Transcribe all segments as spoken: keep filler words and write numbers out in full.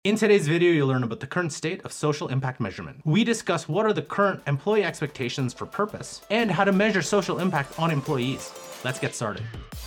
In today's video, you'll learn about the current state of social impact measurement. We discuss what are the current employee expectations for purpose and how to measure social impact on employees. Let's get started.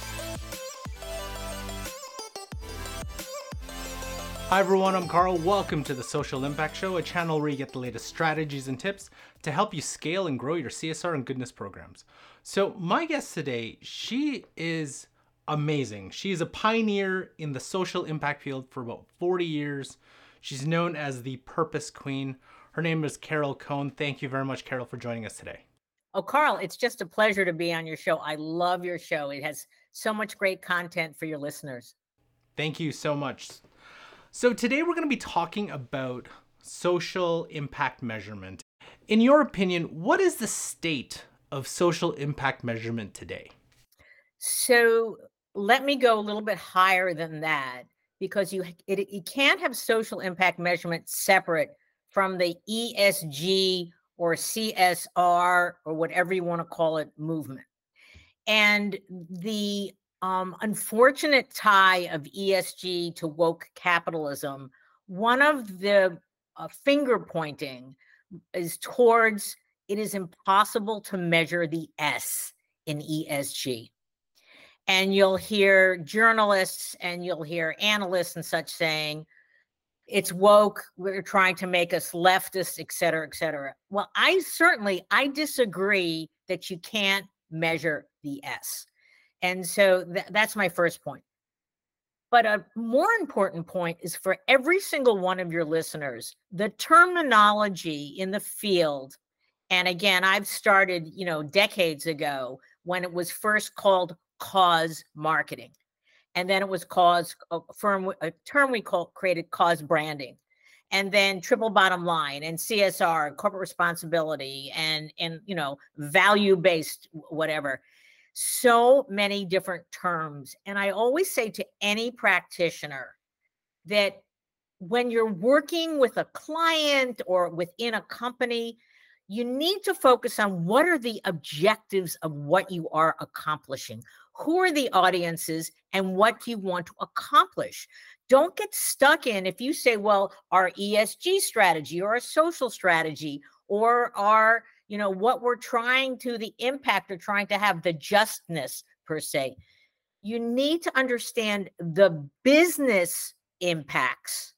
Hi everyone, I'm Carl. Welcome to the Social Impact Show, a channel where you get the latest strategies and tips to help you scale and grow your C S R and goodness programs. So my guest today, she is amazing. She is a pioneer in the social impact field for about forty years. She's known as the Purpose Queen. Her name is Carol Cohn. Thank you very much, Carol, for joining us today. Oh, Carl, it's just a pleasure to be on your show. I love your show. It has so much great content for your listeners. Thank you so much. So today we're going to be talking about social impact measurement. In your opinion, what is the state of social impact measurement today? So let me go a little bit higher than that, because you it, you can't have social impact measurement separate from the E S G or C S R or whatever you want to call it movement. And the um, unfortunate tie of E S G to woke capitalism, one of the uh, finger pointing is towards it is impossible to measure the S in E S G. And you'll hear journalists and you'll hear analysts and such saying, it's woke, we're trying to make us leftist, et cetera, et cetera. Well, I certainly, I disagree that you can't measure the S. And so th- that's my first point. But a more important point is for every single one of your listeners, the terminology in the field. And again, I've started, you know, decades ago when it was first called cause marketing. And then it was cause a firm, a term we call created cause branding. And then triple bottom line and C S R, corporate responsibility, and, and you know, value-based whatever. So many different terms. And I always say to any practitioner that when you're working with a client or within a company, you need to focus on what are the objectives of what you are accomplishing. Who are the audiences and what do you want to accomplish? Don't get stuck in if you say, well, our E S G strategy or our social strategy or our, you know, what we're trying to, the impact or trying to have, the justness per se. You need to understand the business impacts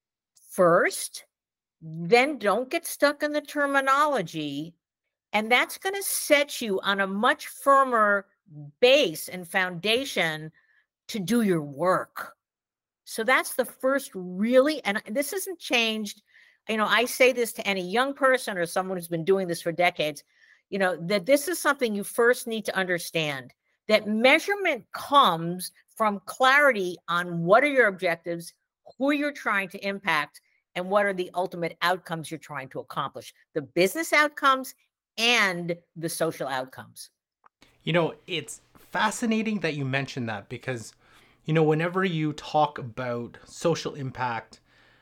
first, then don't get stuck in the terminology. And that's going to set you on a much firmer base and foundation to do your work. So that's the first really, and this hasn't changed. You know, I say this to any young person or someone who's been doing this for decades, you know, that this is something you first need to understand, that measurement comes from clarity on what are your objectives, who you're trying to impact, and what are the ultimate outcomes you're trying to accomplish, the business outcomes and the social outcomes. You know, it's fascinating that you mentioned that because, you know, whenever you talk about social impact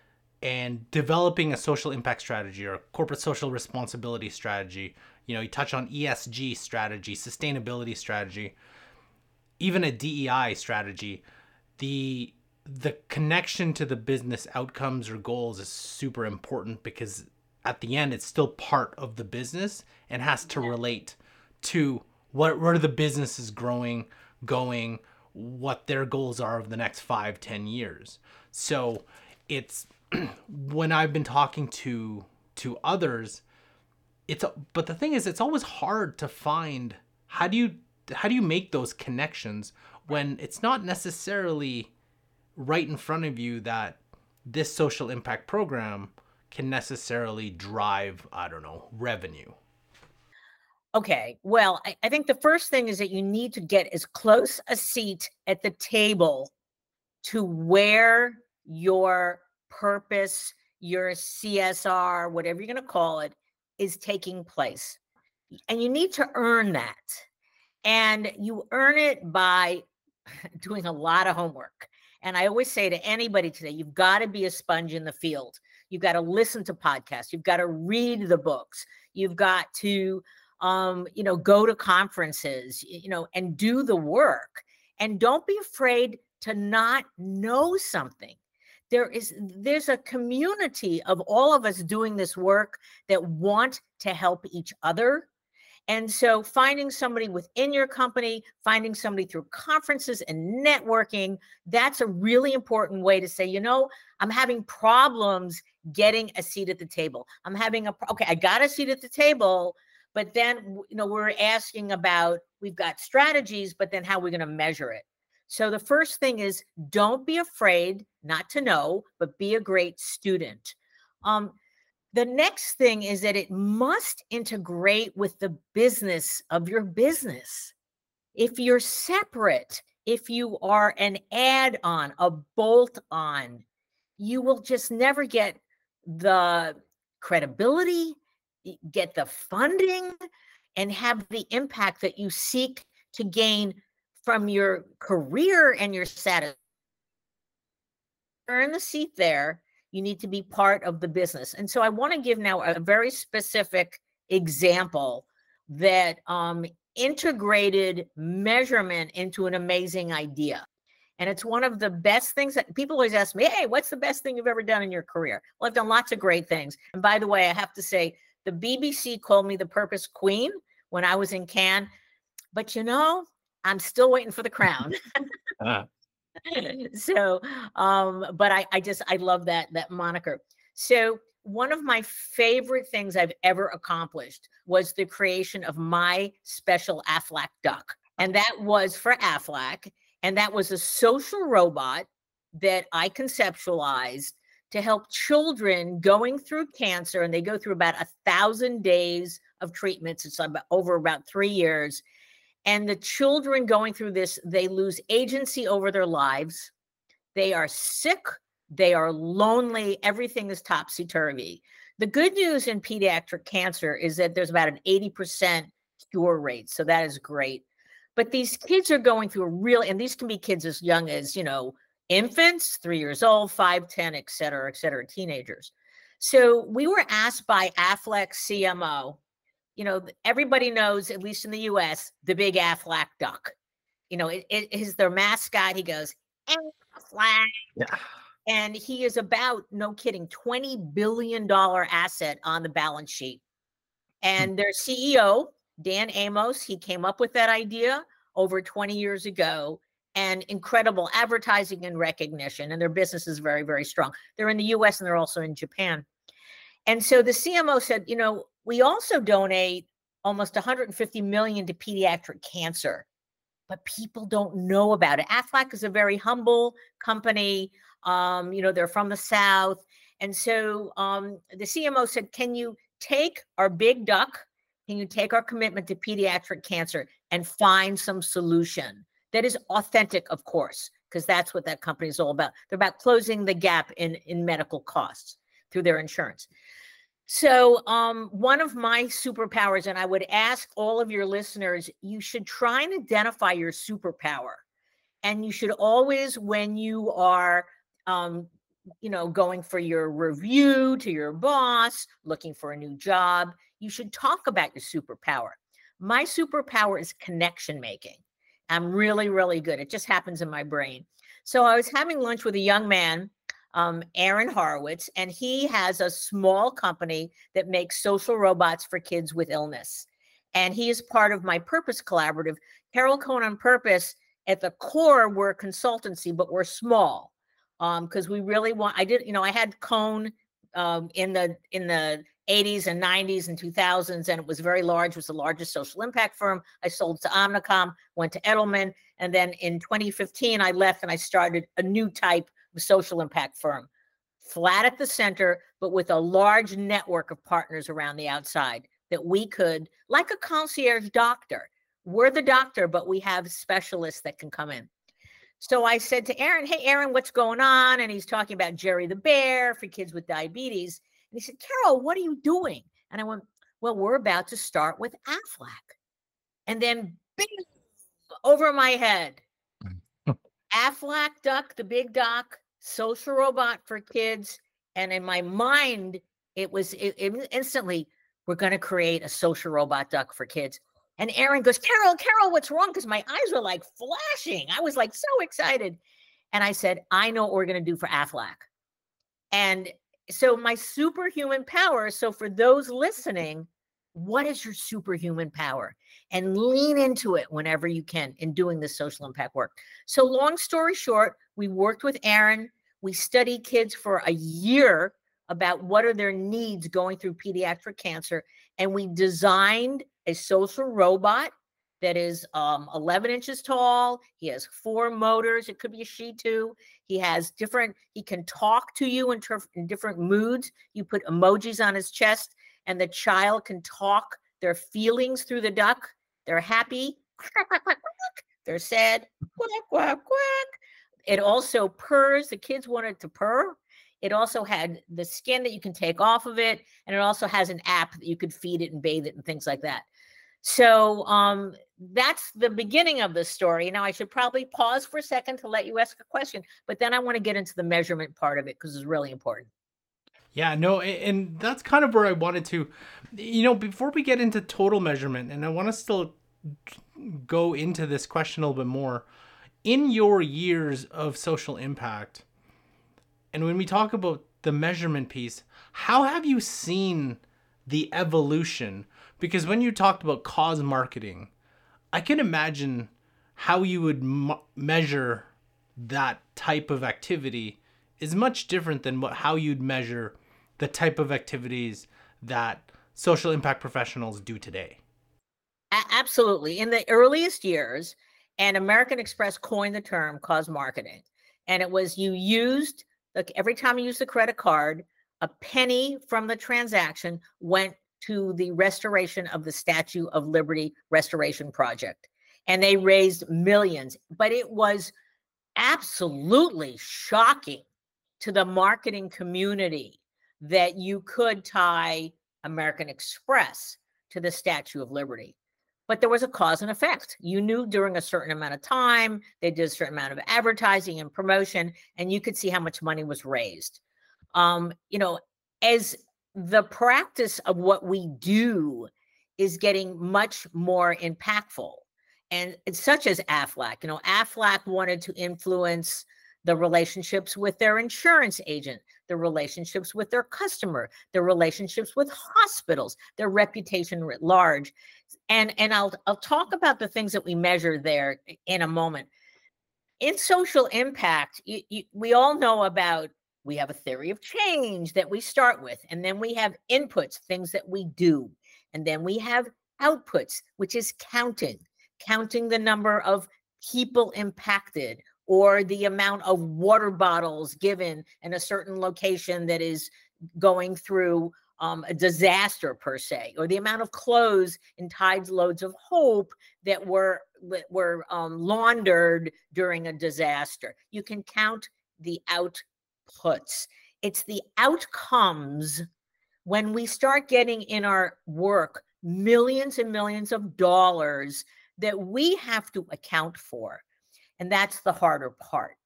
and developing a social impact strategy or a corporate social responsibility strategy, you know, you touch on E S G strategy, sustainability strategy, even a D E I strategy, the the connection to the business outcomes or goals is super important because at the end, it's still part of the business and has to relate to what, where the business is growing, going, what their goals are of the next five, ten years. So it's when I've been talking to to others, it's but the thing is, it's always hard to find how do you how do you make those connections when it's not necessarily right in front of you that this social impact program can necessarily drive, I don't know, revenue. Okay, well, I, I think the first thing is that you need to get as close a seat at the table to where your purpose, your C S R, whatever you're going to call it, is taking place. And you need to earn that. And you earn it by doing a lot of homework. And I always say to anybody today, you've got to be a sponge in the field. You've got to listen to podcasts. You've got to read the books. You've got to, um, you know, go to conferences, you know, and do the work. And don't be afraid to not know something. there is there's a community of all of us doing this work that want to help each other. And so finding somebody within your company, finding somebody through conferences and networking, that's a really important way to say, you know, I'm having problems getting a seat at the table. I'm having a, okay, I got a seat at the table, but then, you know, we're asking about, we've got strategies, but then how are we going to measure it? So the first thing is, don't be afraid not to know, but be a great student. Um, The next thing is that it must integrate with the business of your business. If you're separate, if you are an add-on, a bolt-on, you will just never get the credibility, get the funding, and have the impact that you seek to gain from your career and your status. Earn the seat there. You need to be part of the business. And so I want to give now a very specific example that um, integrated measurement into an amazing idea. And it's one of the best things that people always ask me, hey, what's the best thing you've ever done in your career? Well, I've done lots of great things. And by the way, I have to say, the B B C called me the Purpose Queen when I was in Cannes. But you know, I'm still waiting for the crown. uh. So, um, but I, I just, I love that, that moniker. So one of my favorite things I've ever accomplished was the creation of my special Aflac duck. And that was for Aflac. And that was a social robot that I conceptualized to help children going through cancer. And they go through about a thousand days of treatments. It's about, over about three years. And the children going through this, they lose agency over their lives. They are sick. They are lonely. Everything is topsy-turvy. The good news in pediatric cancer is that there's about an eighty percent cure rate. So that is great. But these kids are going through a real, and these can be kids as young as, you know, infants, three years old, five, ten, et cetera, et cetera, teenagers. So we were asked by Aflac C M O, you know, everybody knows, at least in the U S, the big Aflac duck. You know, it, it is their mascot. He goes, Aflac. Yeah. And he is about, no kidding, twenty billion dollars asset on the balance sheet. And their C E O, Dan Amos, he came up with that idea over twenty years ago, and incredible advertising and recognition. And their business is very, very strong. They're in the U S and they're also in Japan. And so the C M O said, you know, we also donate almost one hundred fifty million dollars to pediatric cancer, but people don't know about it. Aflac is a very humble company. Um, you know, they're from the South. And so um, the C M O said, can you take our big duck? Can you take our commitment to pediatric cancer and find some solution that is authentic, of course, because that's what that company is all about. They're about closing the gap in, in medical costs through their insurance. So um, one of my superpowers, and I would ask all of your listeners, you should try and identify your superpower. And you should always, when you are, um, you know, going for your review to your boss, looking for a new job, you should talk about your superpower. My superpower is connection making. I'm really, really good. It just happens in my brain. So I was having lunch with a young man, Um, Aaron Horowitz, and he has a small company that makes social robots for kids with illness. And he is part of my Purpose Collaborative. Carol Cohen on Purpose, at the core, we're a consultancy, but we're small because um, we really want, I did, you know, I had Cohen um, in the in the eighties and nineties and two thousands, and it was very large. It was the largest social impact firm. I sold to Omnicom, went to Edelman. And then in twenty fifteen, I left and I started a new type social impact firm, flat at the center, but with a large network of partners around the outside that we could, like a concierge doctor, we're the doctor, but we have specialists that can come in. So I said to Aaron, hey, Aaron, what's going on? And he's talking about Jerry the Bear for kids with diabetes. And he said, Carol, what are you doing? And I went, well, we're about to start with Aflac. And then bing, over my head, Aflac duck, the big doc, social robot for kids. And in my mind, it was it, it instantly, we're going to create a social robot duck for kids. And Aaron goes, Carol, Carol, what's wrong? Because my eyes were like flashing. I was like so excited. And I said, I know what we're going to do for Aflac. And so my superhuman power, so for those listening, what is your superhuman power? And lean into it whenever you can in doing this social impact work. So long story short, we worked with Aaron. We studied kids for a year about what are their needs going through pediatric cancer. And we designed a social robot that is um, eleven inches tall. He has four motors. It could be a she too. He has different, he can talk to you in, ter- in different moods. You put emojis on his chest and the child can talk their feelings through the duck. They're happy. They're sad. Quack, quack, quack. It also purrs. The kids wanted to purr. It also had the skin that you can take off of it. And it also has an app that you could feed it and bathe it and things like that. So um, that's the beginning of the story. Now, I should probably pause for a second to let you ask a question, but then I want to get into the measurement part of it because it's really important. Yeah, no, and that's kind of where I wanted to, you know, before we get into total measurement, and I want to still go into this question a little bit more. In your years of social impact, and when we talk about the measurement piece, how have you seen the evolution? Because when you talked about cause marketing, I can imagine how you would m- measure that type of activity is much different than what how you'd measure the type of activities that social impact professionals do today. A- absolutely. In the earliest years, and American Express coined the term cause marketing. And it was you used, like every time you used the credit card, a penny from the transaction went to the restoration of the Statue of Liberty Restoration Project. And they raised millions. But it was absolutely shocking to the marketing community that you could tie American Express to the Statue of Liberty. But there was a cause and effect. You knew during a certain amount of time, they did a certain amount of advertising and promotion, and you could see how much money was raised. Um, you know, as the practice of what we do is getting much more impactful, and it's such as Aflac, you know, Aflac wanted to influence the relationships with their insurance agent, the relationships with their customer, their relationships with hospitals, their reputation writ large. And, and I'll, I'll talk about the things that we measure there in a moment. In social impact, you, you, we all know about, we have a theory of change that we start with, and then we have inputs, things that we do. And then we have outputs, which is counting, counting the number of people impacted or the amount of water bottles given in a certain location that is going through um, a disaster per se, or the amount of clothes in Tide's Loads of Hope that were, were um, laundered during a disaster. You can count the outputs. It's the outcomes when we start getting in our work millions and millions of dollars that we have to account for. And that's the harder part.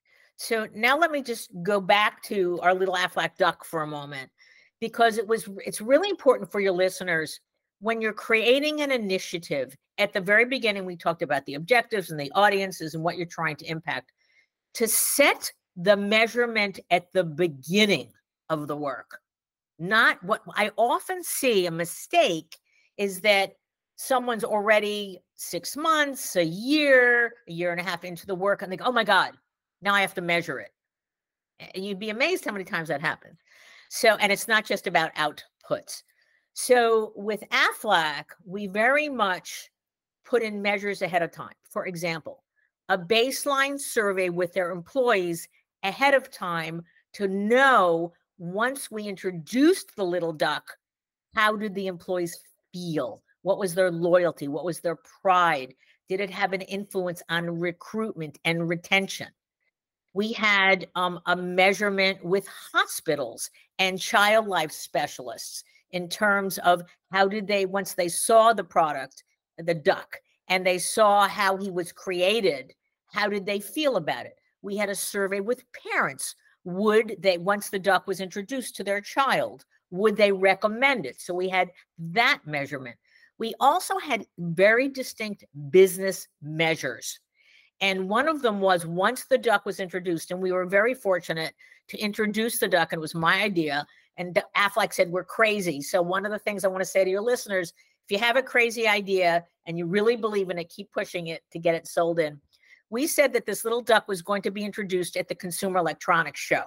So now let me just go back to our little Aflac duck for a moment, because it was it's really important for your listeners when you're creating an initiative. At the very beginning, we talked about the objectives and the audiences and what you're trying to impact, to set the measurement at the beginning of the work. Not what I often see a mistake is that someone's already six months, a year, a year and a half into the work, and they go, oh my God, now I have to measure it. And you'd be amazed how many times that happens. So, and it's not just about outputs. So with Aflac, we very much put in measures ahead of time. For example, a baseline survey with their employees ahead of time to know, once we introduced the little duck, how did the employees feel? What was their loyalty? What was their pride? Did it have an influence on recruitment and retention? We had um, a measurement with hospitals and child life specialists in terms of how did they, once they saw the product, the duck, and they saw how he was created, how did they feel about it? We had a survey with parents. Would they, once the duck was introduced to their child, would they recommend it? So we had that measurement. We also had very distinct business measures. And one of them was, once the duck was introduced, and we were very fortunate to introduce the duck, and it was my idea. And Aflac said, we're crazy. So one of the things I want to say to your listeners, if you have a crazy idea and you really believe in it, keep pushing it to get it sold in. We said that this little duck was going to be introduced at the Consumer Electronics Show.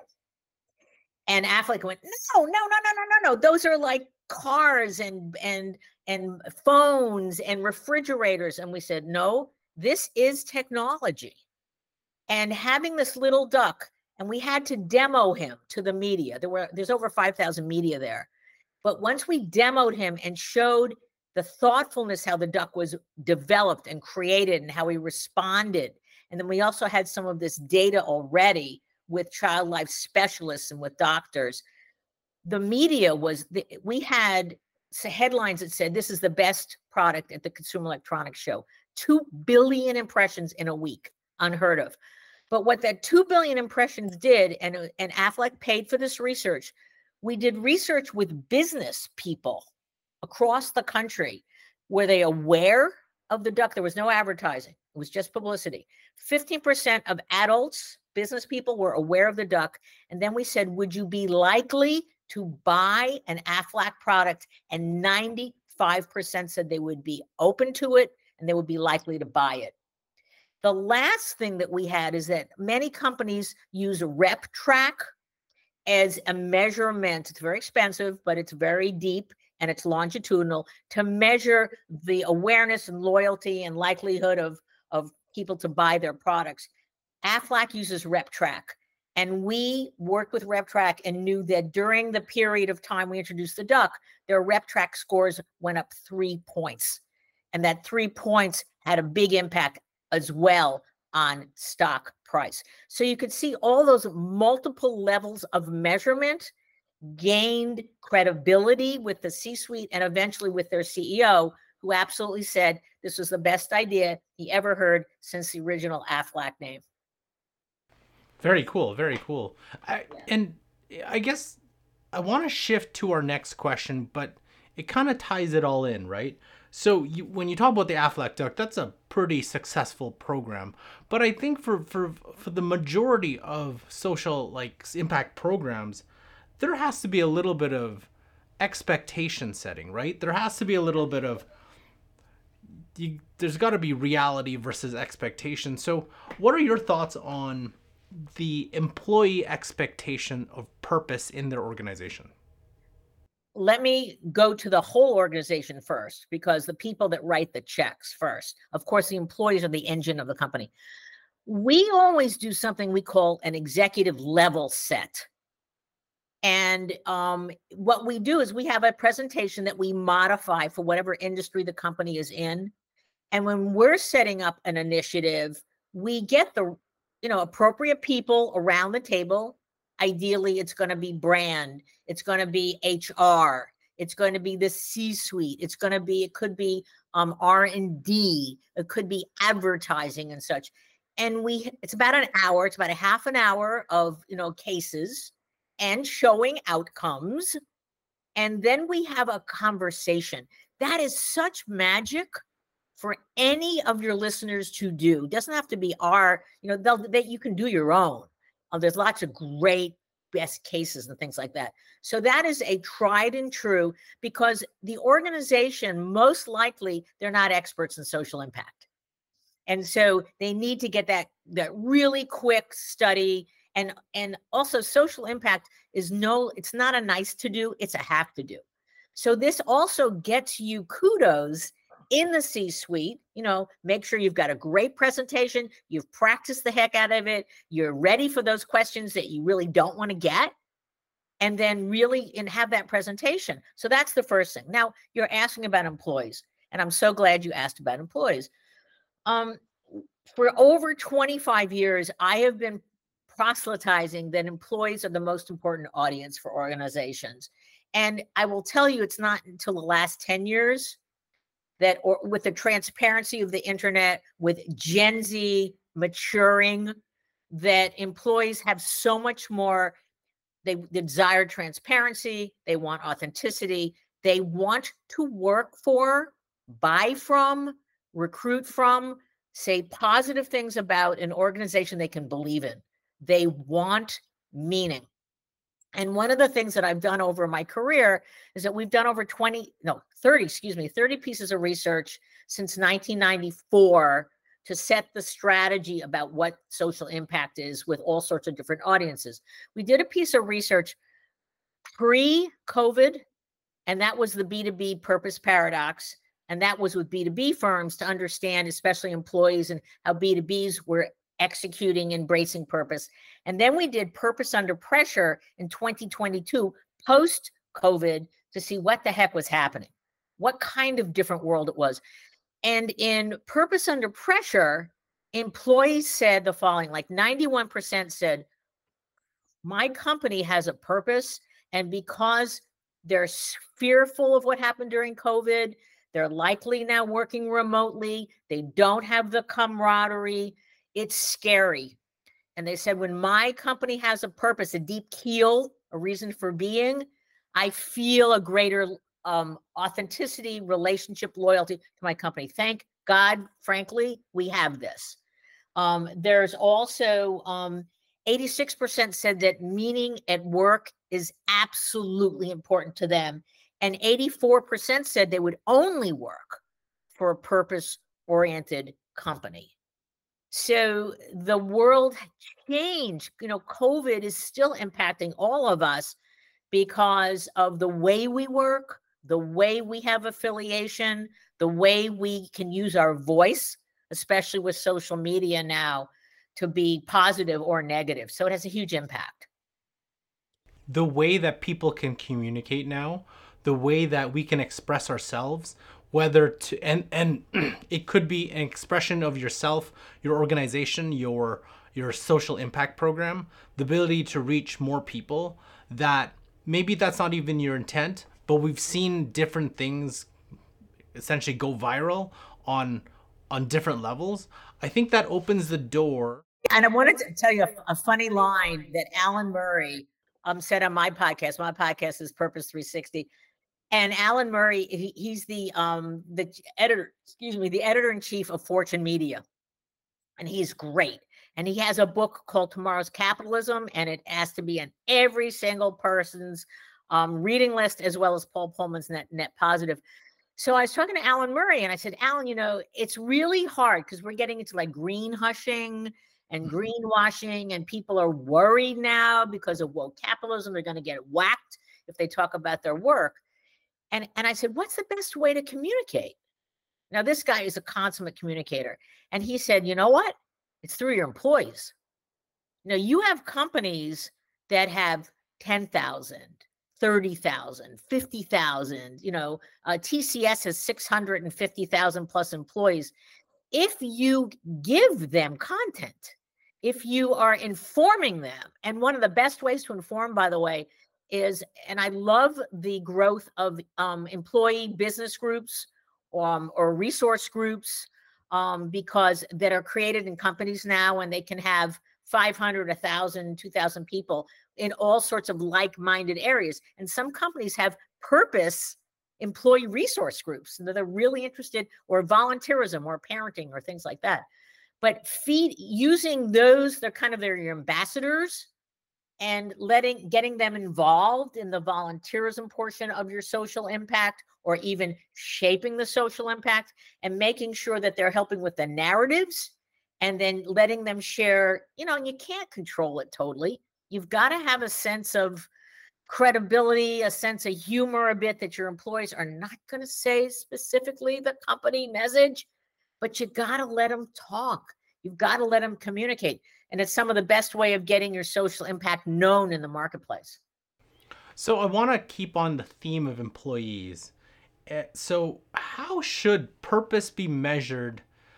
And Aflac went, no, no, no, no, no, no, no. Those are like cars and and and phones and refrigerators. And we said, no, this is technology. And having this little duck, and we had to demo him to the media. There were there's over five thousand media there. But once we demoed him and showed the thoughtfulness, how the duck was developed and created and how he responded. And then we also had some of this data already with child life specialists and with doctors. The media was, the, we had headlines that said, this is the best product at the Consumer Electronics Show. two billion impressions in a week, unheard of. But what that two billion impressions did, and, and Aflac paid for this research, we did research with business people across the country. Were they aware of the duck? There was no advertising. It was just publicity. fifteen percent of adults, business people, were aware of the duck. And then we said, would you be likely to buy an Aflac product? And ninety-five percent said they would be open to it and they would be likely to buy it. The last thing that we had is that many companies use RepTrak as a measurement. It's very expensive, but it's very deep and it's longitudinal to measure the awareness and loyalty and likelihood of, of people to buy their products. Aflac uses RepTrak, and we worked with RepTrak and knew that during the period of time we introduced the duck, their RepTrak scores went up three points. And that three points had a big impact as well on stock price. So you could see all those multiple levels of measurement gained credibility with the C-suite and eventually with their C E O, who absolutely said this was the best idea he ever heard since the original Aflac name. Very cool. Very cool. I, and I guess I want to shift to our next question, but it kind of ties it all in, right? So you, when you talk about the Aflac Duck, that's a pretty successful program. But I think for, for, for the majority of social like impact programs, there has to be a little bit of expectation setting, right? There has to be a little bit of, you, there's got to be reality versus expectation. So what are your thoughts on the employee expectation of purpose in their organization? Let me go to the whole organization first, because the people that write the checks first, of course, the employees are the engine of the company. We always do something we call an executive level set. And um, what we do is we have a presentation that we modify for whatever industry the company is in. And when we're setting up an initiative, we get the you know, appropriate people around the table. Ideally, it's going to be brand. It's going to be H R. It's going to be the C-suite. It's going to be, it could be um, R and D. It could be advertising and such. And we, it's about an hour. It's about a half an hour of, you know, cases and showing outcomes. And then we have a conversation. That is such magic for any of your listeners to do. It doesn't have to be our, you know, they'll, they, you can do your own. Uh, there's lots of great best cases and things like that. So that is a tried and true, because the organization, most likely, they're not experts in social impact. And so they need to get that, that really quick study. And, and also social impact is no, it's not a nice to do, it's a have to do. So this also gets you kudos in the C-suite. You know, make sure you've got a great presentation, you've practiced the heck out of it, you're ready for those questions that you really don't want to get, and then really and have that presentation. So that's the first thing. Now, you're asking about employees, and I'm so glad you asked about employees. Um, for over twenty-five years, I have been proselytizing that employees are the most important audience for organizations. And I will tell you, it's not until the last ten years that, or with the transparency of the internet, with Gen Z maturing, that employees have so much more. They, they desire transparency. They want authenticity. They want to work for, buy from, recruit from say positive things about an organization they can believe in. They want meaning. And one of the things that I've done over my career is that we've done over twenty, no, thirty, excuse me, thirty pieces of research since nineteen ninety-four to set the strategy about what social impact is with all sorts of different audiences. We did a piece of research pre-COVID, and that was the B two B purpose paradox. And that was with B two B firms to understand, especially employees, and how B two Bs were executing, embracing purpose. And then we did purpose under pressure in twenty twenty-two, post-COVID, to see what the heck was happening, what kind of different world it was. And in purpose under pressure, employees said the following, like ninety-one percent said, my company has a purpose, and because they're fearful of what happened during COVID, they're likely now working remotely, they don't have the camaraderie, it's scary. And they said, when my company has a purpose, a deep keel, a reason for being, I feel a greater um, authenticity, relationship, loyalty to my company. Thank God, frankly, we have this. Um, there's also um, eighty-six percent said that meaning at work is absolutely important to them. And eighty-four percent said they would only work for a purpose-oriented company. So the world changed. You know, COVID is still impacting all of us because of the way we work, the way we have affiliation, the way we can use our voice, especially with social media now, to be positive or negative. So it has a huge impact. The way that people can communicate now, the way that we can express ourselves, whether to and and it could be an expression of yourself, your organization, your your social impact program, the ability to reach more people, that maybe that's not even your intent, but we've seen different things essentially go viral on on different levels. I think that opens the door. And I wanted to tell you a, a funny line that Alan Murray um, said on my podcast. My podcast is Purpose three sixty. And Alan Murray, he, he's the um, the editor, excuse me, the editor in chief of Fortune Media, and he's great. And he has a book called Tomorrow's Capitalism, and it has to be on every single person's um, reading list, as well as Paul Pullman's Net Net Positive. So I was talking to Alan Murray, and I said, Alan, you know, it's really hard because we're getting into like green hushing and greenwashing, and people are worried now because of woke capitalism. They're going to get whacked if they talk about their work. And, and I said, what's the best way to communicate? Now, this guy is a consummate communicator. And he said, you know what? It's through your employees. You know, you have companies that have ten thousand, thirty thousand, fifty thousand, you know, uh, T C S has six hundred fifty thousand plus employees. If you give them content, if you are informing them, and one of the best ways to inform, by the way, is, and I love the growth of um, employee business groups um, or resource groups um, because that are created in companies now, and they can have five hundred, one thousand, two thousand people in all sorts of like-minded areas. And some companies have purpose employee resource groups that are really interested, or volunteerism or parenting or things like that. But feed using those, they're kind of they're your ambassadors, and letting getting them involved in the volunteerism portion of your social impact, or even shaping the social impact, and making sure that they're helping with the narratives, and then letting them share, you know, and you can't control it totally. You've got to have a sense of credibility, a sense of humor a bit, that your employees are not going to say specifically the company message, but you got to let them talk. You've got to let them communicate. And it's some of the best way of getting your social impact known in the marketplace. So I want to keep on the theme of employees. Uh, So how should purpose be measured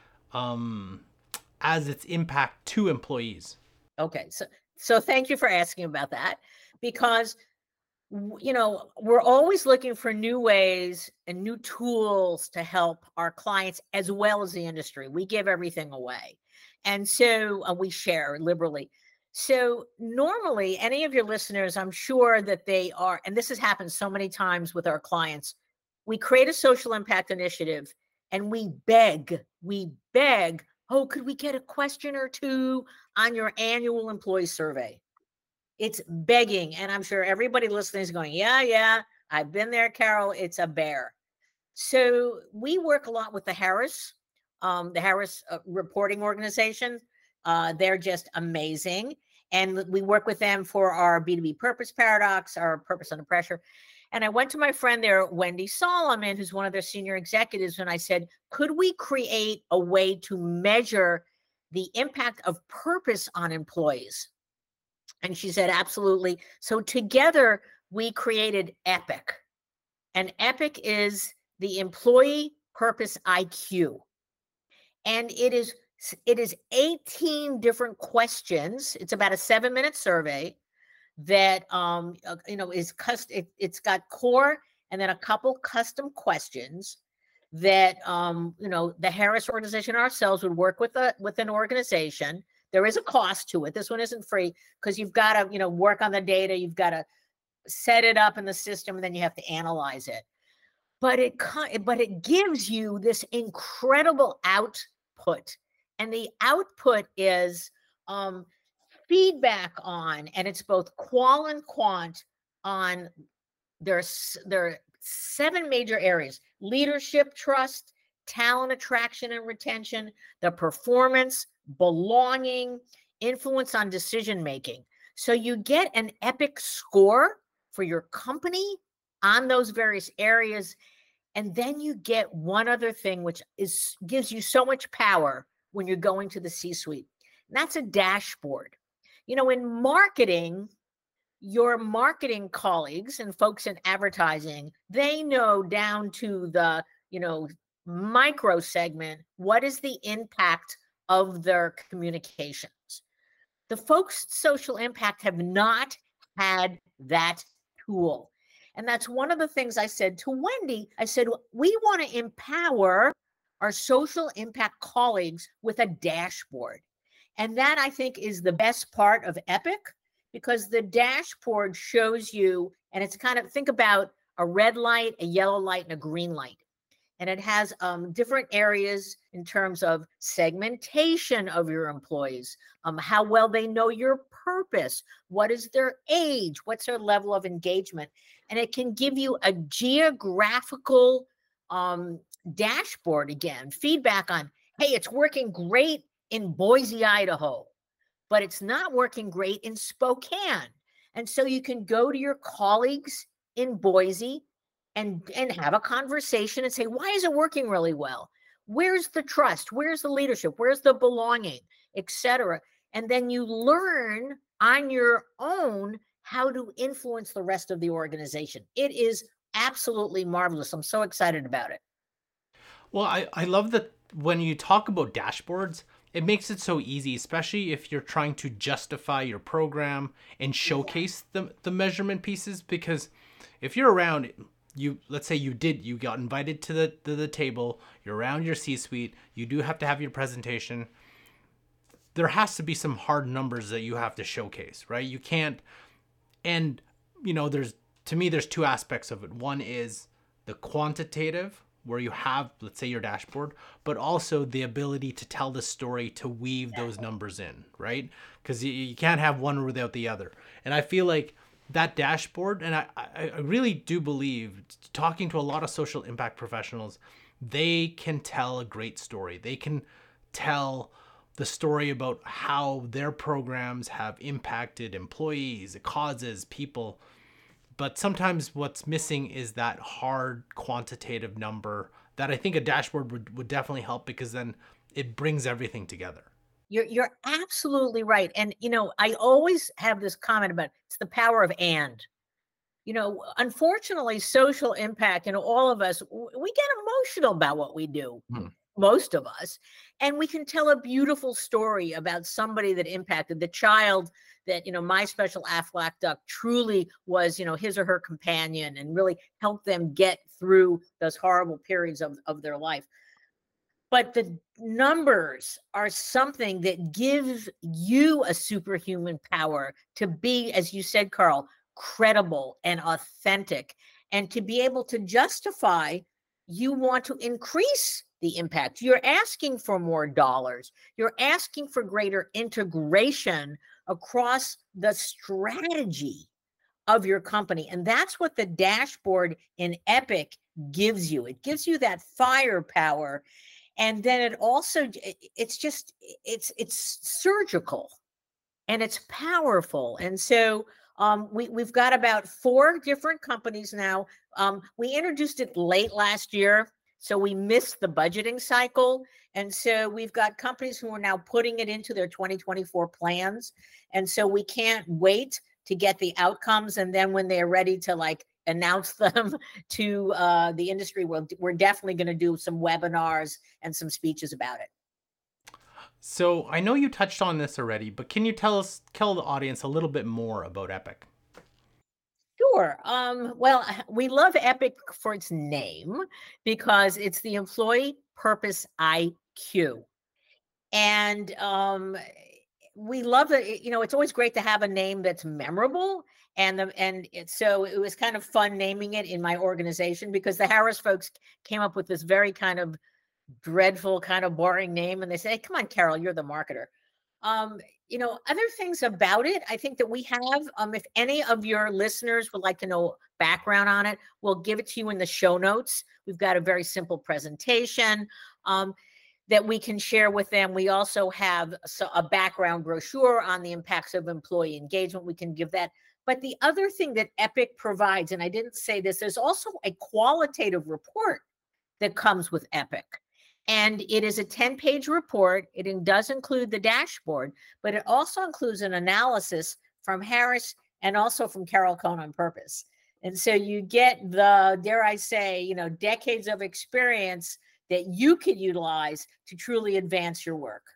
um, as its impact to employees? Okay, so so thank you for asking about that, because w- you know, we're always looking for new ways and new tools to help our clients as well as the industry. We give everything away, and so uh, we share liberally. So normally, any of your listeners, I'm sure that they are, and this has happened so many times with our clients, we create a social impact initiative and we beg, we beg Oh, could we get a question or two on your annual employee survey? It's begging. And I'm sure everybody listening is going, yeah, yeah, I've been there, Carol. It's a bear. So we work a lot with the Harris, um, the Harris uh, reporting organization. Uh, they're just amazing. And we work with them for our B two B purpose paradox, our purpose under pressure. And I went to my friend there, Wendy Solomon, who's one of their senior executives, and I said, could we create a way to measure the impact of purpose on employees? And she said, absolutely. So together we created EPIC. And EPIC is the employee purpose I Q. And it is it is eighteen different questions. It's about a seven minute survey that um uh, you know is cust it, it's got core and then a couple custom questions that um you know the Harris organization ourselves would work with a with an organization. There is a cost to it. This one isn't free because you've got to you know work on the data, you've got to set it up in the system, and then you have to analyze it. But it but it gives you this incredible output, and the output is um feedback on, and it's both qual and quant on there's there are seven major areas: leadership, trust, talent attraction and retention, the performance, belonging, influence on decision making. So you get an EPIC score for your company on those various areas. And then you get one other thing, which is gives you so much power when you're going to the C-suite. And that's a dashboard. You know, in marketing, your marketing colleagues and folks in advertising, they know down to the, you know, micro segment, what is the impact of their communications. The folks social impact have not had that tool. And that's one of the things I said to Wendy. I said, we want to empower our social impact colleagues with a dashboard. And that, I think, is the best part of EPIC, because the dashboard shows you, and it's kind of, think about a red light, a yellow light, and a green light. And it has um, different areas in terms of segmentation of your employees, um, how well they know your purpose, what is their age, what's their level of engagement. And it can give you a geographical um, dashboard, again, feedback on, hey, it's working great in Boise, Idaho, but it's not working great in Spokane. And so you can go to your colleagues in Boise and, and have a conversation and say, why is it working really well? Where's the trust? Where's the leadership? Where's the belonging, et cetera? And then you learn on your own how to influence the rest of the organization. It is absolutely marvelous. I'm so excited about it. Well, I, I love that when you talk about dashboards, it makes it so easy, especially if you're trying to justify your program and showcase the, the measurement pieces. Because if you're around, you let's say you did, you got invited to the, to the table, you're around your C-suite, you do have to have your presentation. There has to be some hard numbers that you have to showcase, right? You can't, and you know, there's, to me, there's two aspects of it. One is the quantitative, where you have, let's say, your dashboard, but also the ability to tell the story, to weave those numbers in, right? Because you, you can't have one without the other. And I feel like that dashboard, and I, I really do believe, talking to a lot of social impact professionals, they can tell a great story. They can tell the story about how their programs have impacted employees, causes, people. But sometimes what's missing is that hard quantitative number that I think a dashboard would, would definitely help, because then it brings everything together. You're you're absolutely right. And, you know, I always have this comment about it's the power of and. You know, unfortunately, social impact, and all of us, we get emotional about what we do. Hmm. Most of us, and we can tell a beautiful story about somebody that impacted the child that, you know, my special Aflac duck truly was, you know, his or her companion, and really helped them get through those horrible periods of, of their life. But the numbers are something that gives you a superhuman power to be, as you said, Carl, credible and authentic, and to be able to justify you want to increase the impact. You're asking for more dollars. You're asking for greater integration across the strategy of your company. And that's what the dashboard in Epic gives you. It gives you that firepower. And then it also, it's just, it's, it's surgical and it's powerful. And so um, we, we've got about four different companies now. Um, we introduced it late last year, so we missed the budgeting cycle. And so we've got companies who are now putting it into their twenty twenty-four plans. And so we can't wait to get the outcomes. And then when they're ready to like announce them to uh, the industry, we'll, we're definitely going to do some webinars and some speeches about it. So I know you touched on this already, but can you tell us, tell the audience a little bit more about Epic? Sure. Um, well, we love Epic for its name because it's the Employee Purpose I Q. And um, we love it. You know, it's always great to have a name that's memorable. And the, and it, so it was kind of fun naming it in my organization because the Harris folks came up with this very kind of dreadful, kind of boring name. And they say, hey, come on, Carol, you're the marketer. Um, you know, other things about it, I think that we have, um, if any of your listeners would like to know background on it, we'll give it to you in the show notes. We've got a very simple presentation um, that we can share with them. We also have a background brochure on the impacts of employee engagement. We can give that. But the other thing that Epic provides, and I didn't say this, there's also a qualitative report that comes with Epic. And it is a ten-page report. It does include the dashboard, but it also includes an analysis from Harris and also from Carol Cohn on Purpose. And so you get the, dare I say, you know, decades of experience that you could utilize to truly advance your work.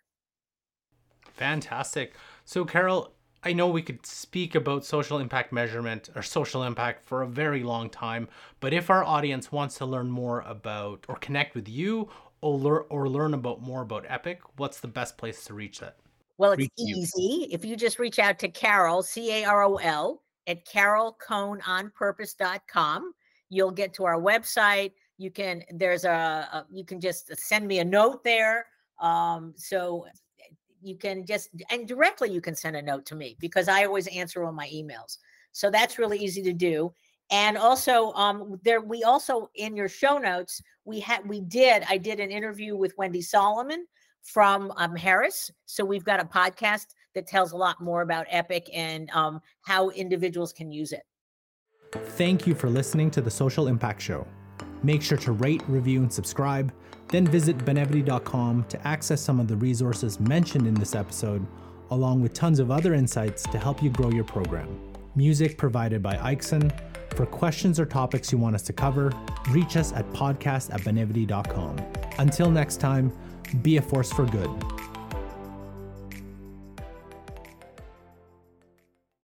Fantastic. So Carol, I know we could speak about social impact measurement or social impact for a very long time, but if our audience wants to learn more about or connect with you or learn, or learn about more about Epic, what's the best place to reach that? Well, it's reach easy. You. If you just reach out to Carol, C A R O L, at carol cohn on purpose dot com, you'll get to our website. You can, there's a, a you can just send me a note there. Um, so you can just, and directly you can send a note to me because I always answer all my emails. So that's really easy to do. And also um, there, we also, in your show notes, we had, we did, I did an interview with Wendy Solomon from um, Harris. So we've got a podcast that tells a lot more about Epic and um, how individuals can use it. Thank you for listening to the Social Impact Show. Make sure to rate, review, and subscribe. Then visit benevity dot com to access some of the resources mentioned in this episode, along with tons of other insights to help you grow your program. Music provided by Ikeson. For questions or topics you want us to cover, reach us at podcast at benevity dot com. Until next time, be a force for good.